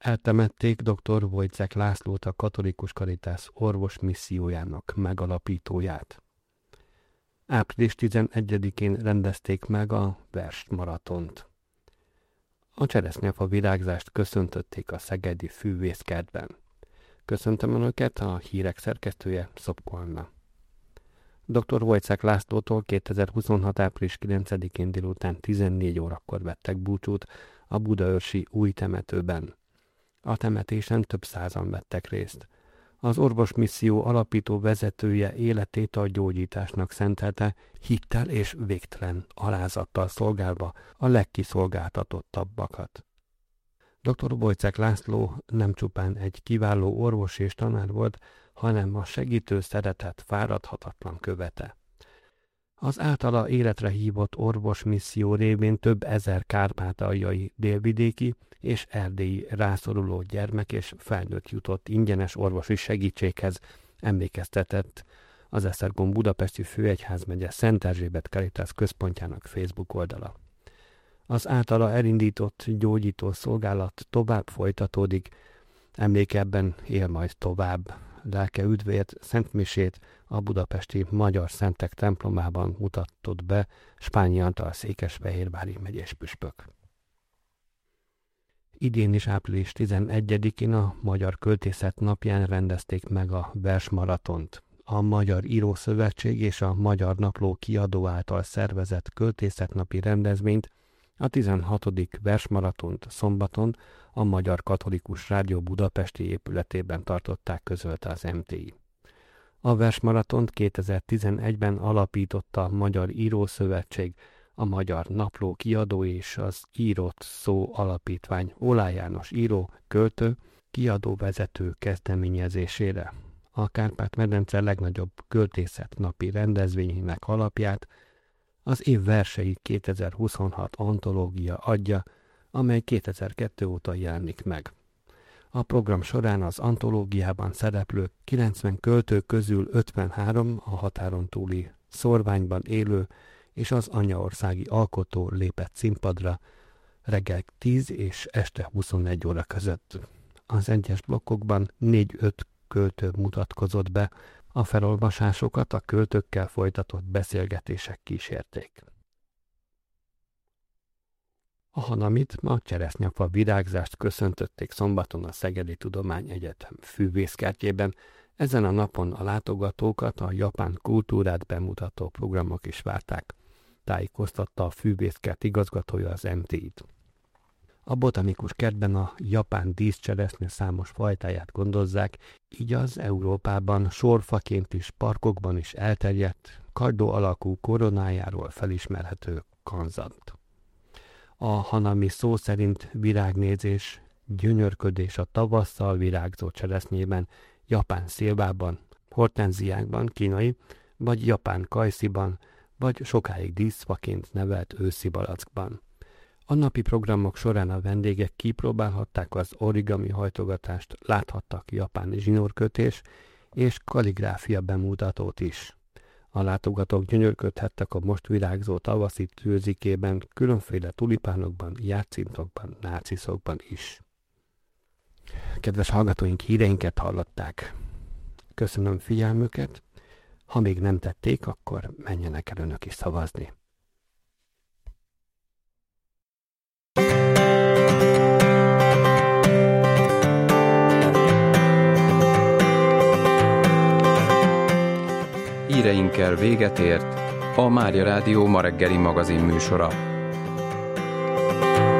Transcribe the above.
Eltemették dr. Wojciech Lászlót, a Katolikus Caritas orvos missziójának megalapítóját. Április 11-én rendezték meg a versmaratont. A cseresznyefa virágzást köszöntötték a szegedi Fűvészkertben. Köszöntöm Önöket, a hírek szerkesztője, Szopko Anna. Dr. Wojciech Lászlótól 2026. április 9-én délután 14 órakor vettek búcsút a budaörsi új temetőben. A temetésen több százan vettek részt. Az orvosmisszió alapító vezetője életét a gyógyításnak szentelte, hittel és végtelen alázattal szolgálva a legkiszolgáltatottabbakat. Dr. Wojciech László nem csupán egy kiváló orvos és tanár volt, hanem a segítő szeretet fáradhatatlan követe. Az általa életre hívott orvosmisszió révén több ezer kárpátaljai, délvidéki és erdélyi rászoruló gyermek és felnőtt jutott ingyenes orvosi segítséghez, emlékeztetett az Esztergom Budapesti Főegyházmegye Szent Erzsébet Caritas központjának Facebook oldala. Az általa elindított gyógyító szolgálat tovább folytatódik, emlékebben él majd tovább. Lelke üdvért szentmisét a budapesti Magyar Szentek templomában mutatott be Spányi Antal székesfehérvári megyés püspök. Idén is április 11-én a Magyar Költészet napján rendezték meg a versmaratont. A Magyar Írószövetség és a Magyar Napló kiadó által szervezett költészetnapi rendezvényt, a 16. versmaratont szombaton a Magyar Katolikus Rádió budapesti épületében tartották, közölte az MTI. A versmaratont 2011-ben alapította a Magyar Írószövetség, a Magyar Napló kiadó és az Írott Szó Alapítvány Oláh János író, költő, kiadóvezető kezdeményezésére. A Kárpát-medence legnagyobb költészetnapi rendezvényének alapját az év versei 2026 antológia adja, amely 2002 óta jelenik meg. A program során az antológiában szereplő 90 költő közül 53 a határon túli szórványban élő és az anyaországi alkotó lépett színpadra reggel 10 és este 21 óra között. Az egyes blokkokban 4-5 költő mutatkozott be, a felolvasásokat a költőkkel folytatott beszélgetések kísérték. A Hanamit, a cseresznyefa virágzást köszöntötték szombaton a Szegedi Tudományegyetem Fűvészkertjében. Ezen a napon a látogatókat a japán kultúrát bemutató programok is várták, tájékoztatta a Fűvészkert igazgatója az MTI-t. A botanikus kertben a japán díszcseresznye számos fajtáját gondozzák, így az Európában sorfaként is, parkokban is elterjedt, kardó alakú koronájáról felismerhető kanzant. A hanami szó szerint virágnézés, gyönyörködés a tavasszal virágzó cseresznyében, japán szilvában, hortenziákban, kínai, vagy japán kajsziban, vagy sokáig díszfaként nevelt őszi balackban. A napi programok során a vendégek kipróbálhatták az origami hajtogatást, láthattak japán zsinórkötés és kalligráfia bemutatót is. A látogatók gyönyörködhettek a most virágzó tavaszi tőzikében, különféle tulipánokban, játszintokban, nárciszokban is. Kedves hallgatóink, híreinket hallották. Köszönöm figyelmüket. Ha még nem tették, akkor menjenek el önök is szavazni. Híreinkkel véget ért a Mária Rádió ma reggeli magazin műsora.